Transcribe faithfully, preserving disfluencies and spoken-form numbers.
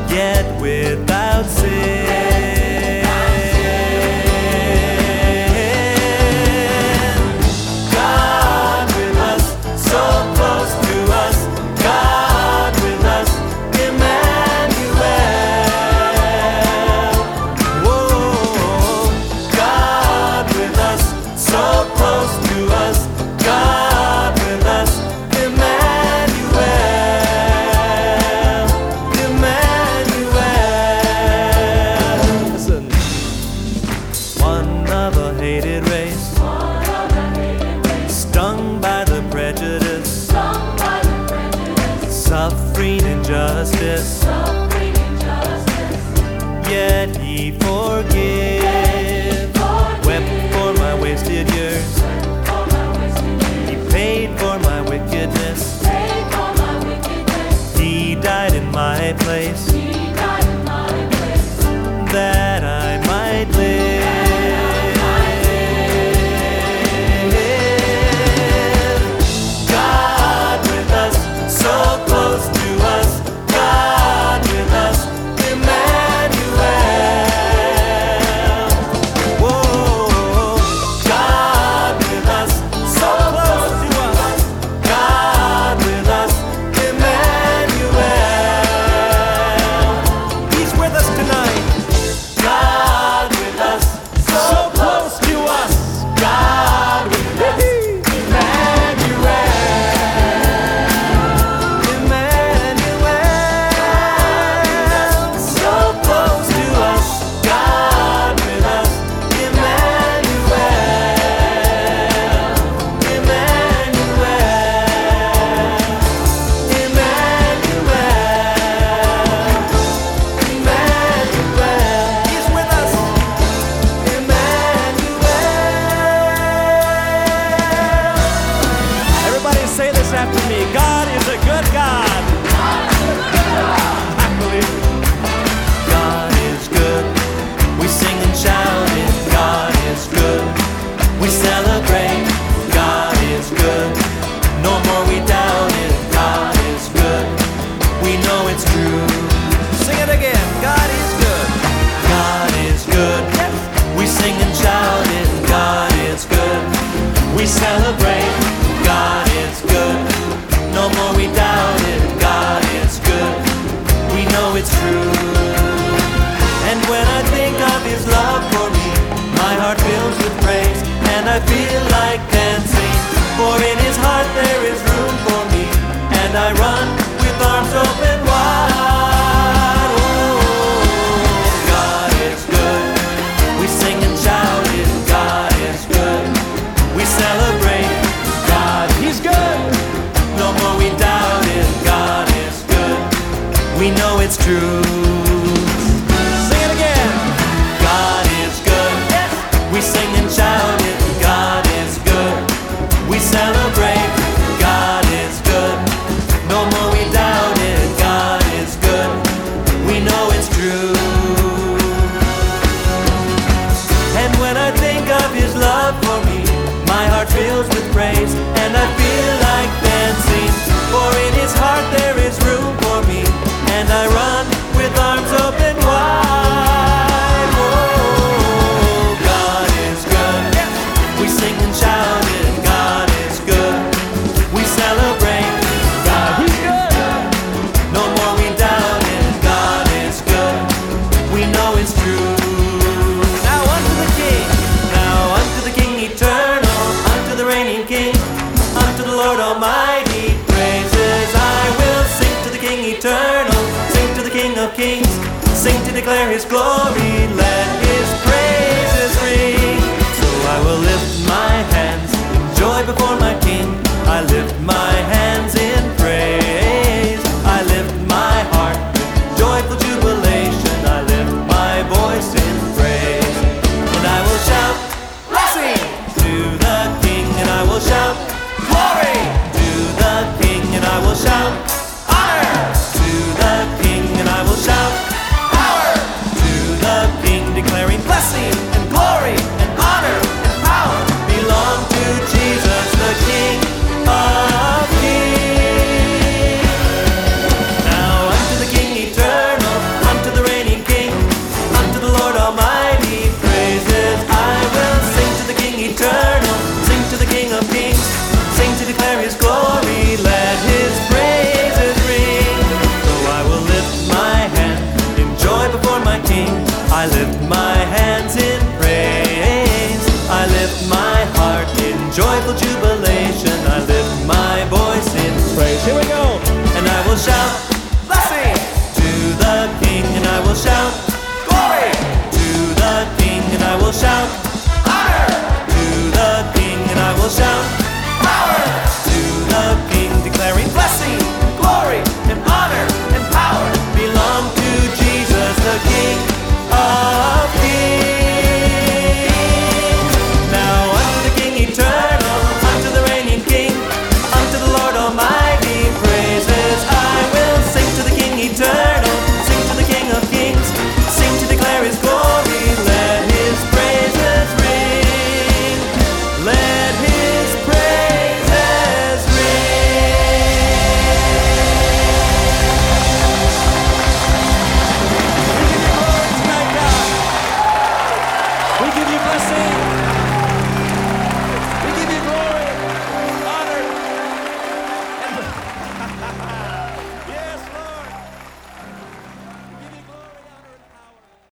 yet without sin. God with us, so close to us. God with us, Emmanuel. Whoa, God with us, so close to us. God with us, Emmanuel. Emmanuel. Listen. One of a hated race, stung by the prejudice, suffering injustice, yet he forgives. Wept for my wasted years, he paid for my wickedness. He died in my place, that I might live. God with us, so close to us. God with us, Emmanuel. Whoa, God with us, so close to us. God with us, Emmanuel. He's with us tonight. God with us, so close to us. God with us, Emmanuel. Emmanuel, so close to us. God with us, Emmanuel. Emmanuel. Emmanuel. Emmanuel. He's with us. Emmanuel. Everybody say this after me. God is a good God. I believe it. God is good. We sing and shout it. God is good. We celebrate. God is good. No more we doubt it. God is good. We know it's true. Sing it again. God is good. God is good. We sing and shout it. God is good. We celebrate. God is good. No more we doubt it. God is good. We know it's true. And when I think of His love for me, my heart fills with praise, and I feel like dancing. For in His heart there is room for me, and I run with arms open wide. Oh, God is good. We sing and shout it. God is good. We celebrate. God, He's good. No more we doubt it. God is good. We know it's true. Sing it again. God is good. Yes. We sing and shout it. God is good. We celebrate. God is good. No more we doubt it. God is good. We know it's true. And when I think of His love for me, my heart fills with praise, and I feel like dancing. For in His heart there is room for me, and I run with arms open wide. Oh, God is good. We sing and shout it. God is good. We celebrate. God, He's good. No more we doubt it. God is good. We know it's true. Now unto the King. Now unto the King eternal. Unto the reigning King. Unto the Lord Almighty. Praises I will sing to the King eternal. Sing to the King of Kings. Sing to declare His glory. Let His praises ring. So I will lift my hands in joy before my King. I lift my hands in